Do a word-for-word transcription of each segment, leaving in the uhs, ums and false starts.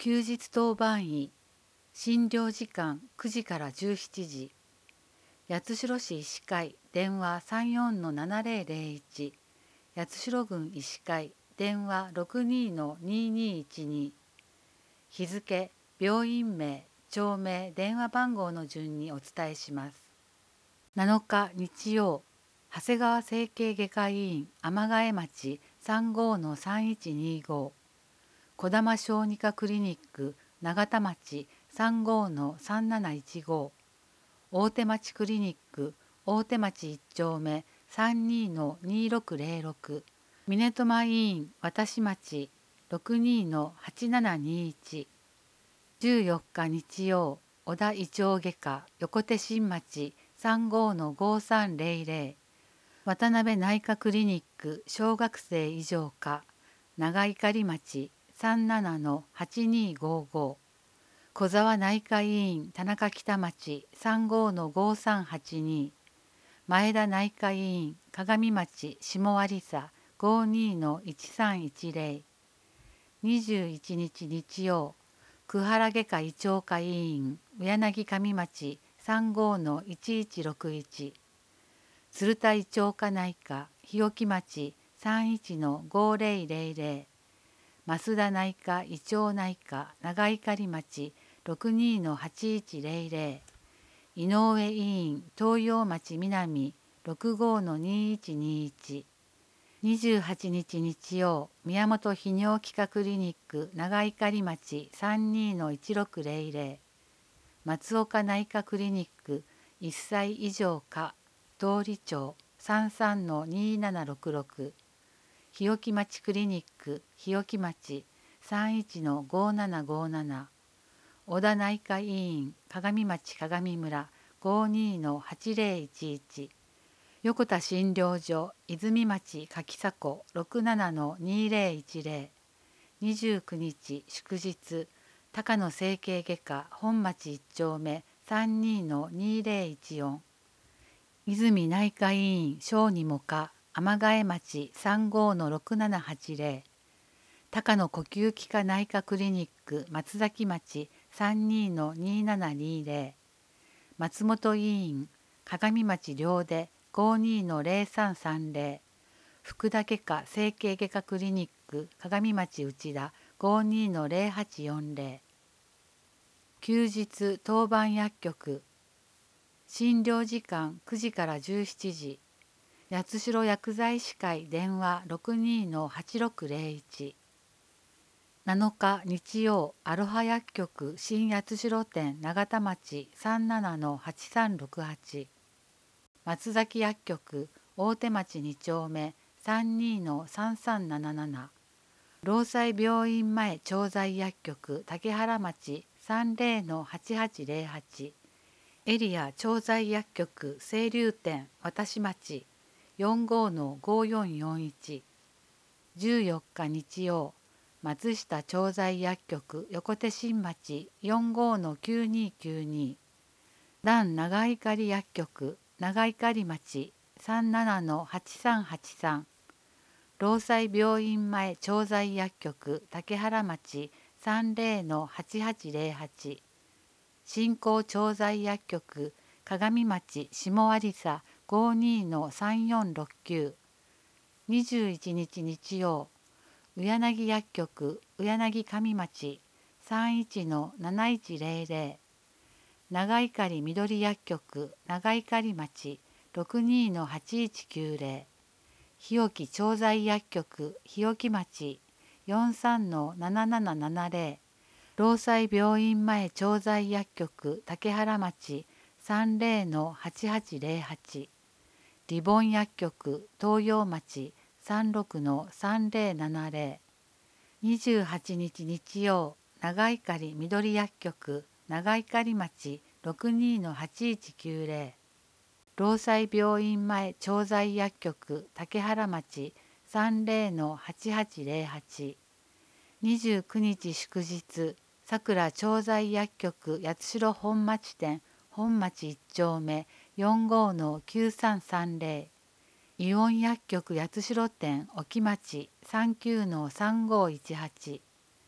休日当番医、診療時間くじからじゅうしちじ、八代市医師会電話 さんよんのななぜろぜろいち、八代郡医師会電話 ろくにのににいちに、日付、病院名、町名、電話番号の順にお伝えします。なのか日曜、長谷川整形外科医院天ヶ江町 さんごのさんいちにご、児玉小児科クリニック永田町 さんごのさんなないちご、大手町クリニック大手町いち丁目 さんにのにろくぜろろく、峰笘医院渡町 ろくにのはちななにいち、じゅうよっか日曜、小田胃腸外科横手新町 さんごのごさんぜろぜろ、渡辺内科クリニック小学生以上科長碇町 さんななのはちにごご、小沢内科医院田中北町 さんごのごさんはちに、前田内科医院鏡町下有佐 ごにのいちさんいちぜろ、にじゅういちにち日曜、久原外科胃腸科医院上柳上町 さんごのいちいちろくいち、鶴田胃腸科内科日置町 さんいちのごぜろぜろぜろ、増田内科胃腸内科長碇町 ろくにのはちいちぜろぜろ、井上医院東洋町南 ろくごのにいちにいち、にじゅうはちにち日曜、宮本泌尿器科クリニック長碇町 さんにのいちろくぜろぜろ、松岡内科クリニックいっさい以上科通里町 さんさんのにななろくろく、日置町クリニック日置町 さんいちのごななごなな、小田内科医院鏡町鏡村 ごにのはちぜろいちいち、横田診療所泉町柿迫 ろくななのにぜろいちぜろ、にじゅうくにち祝日、高野整形外科本町いち丁目 さんにのにぜろいちよん、泉内科医院小児母科天ヶ江町 さんごのろくななはちぜろ、高野呼吸器科内科クリニック松崎町 さんにのにななにぜろ、松本医院鏡町両出 ごにのぜろさんさんぜろ、福田外科整形外科クリニック鏡町内田 ごにのぜろはちよんぜろ、休日当番薬局、診療時間くじからじゅうしちじ、八代薬剤師会電話 ろくにのはちろくぜろいち、なのか日曜、アロハ薬局新八代店永田町 さんななのはちさんろくはち、松崎薬局大手町に丁目 さんにのさんさんなななな、労災病院前調剤薬局竹原町 さんぜろのはちはちぜろはち、エリア調剤薬局清流店渡町 よんごのごよんよんいち、じゅうよっか日曜、松下調剤薬局横手新町 よんごのきゅうにきゅうに、段長碇薬局長碇町 さんななのはちさんはちさん、労災病院前調剤薬局竹原町 さんぜろのはちはちぜろはち、新興調剤薬局鏡町下有佐 ごにのさんよんろくきゅう、にじゅういちにち日曜、上柳薬局上柳上町 さんいちのなないちぜろぜろ、長碇緑薬局長碇町 ろくにのはちいちきゅうぜろ、日置調剤薬局日置町 よんさんのななななななぜろ、労災病院前調剤薬局竹原町 さんぜろのはちはちぜろはち、リボン薬局東洋町 さんろくのさんぜろななぜろ、にじゅうはちにち日曜、長碇緑薬局長碇町 ろくにのはちいちきゅうぜろ、労災病院前調剤薬局竹原町 さんぜろのはちはちぜろはち、にじゅうくにち祝日、さくら調剤薬局八代本町店本町いち丁目 よんごのきゅうさんさんぜろ、イオン薬局八代店沖町 さんきゅうのさんごいちはち、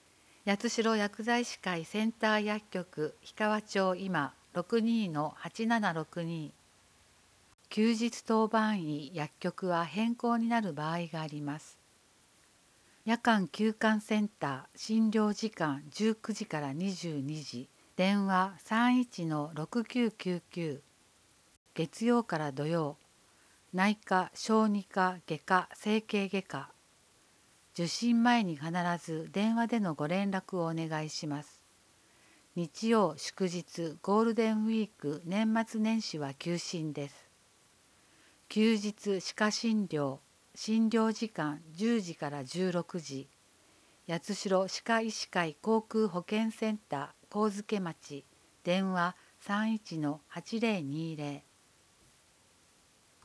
八代薬剤師会センター薬局氷川町今 ろくにーのはちななろくに。休日当番医薬局は変更になる場合があります。夜間休館センター診療時間じゅうくじからにじゅうにじ、電話 さんいちのろくきゅうきゅうきゅう。月曜から土曜、内科、小児科、外科、整形外科。受診前に必ず電話でのご連絡をお願いします。日曜、祝日、ゴールデンウィーク、年末年始は休診です。休日歯科診療、診療時間じゅうじからじゅうろくじ。八代歯科医師会航空保健センター神付町、電話 さんいちのはちぜろにぜろ。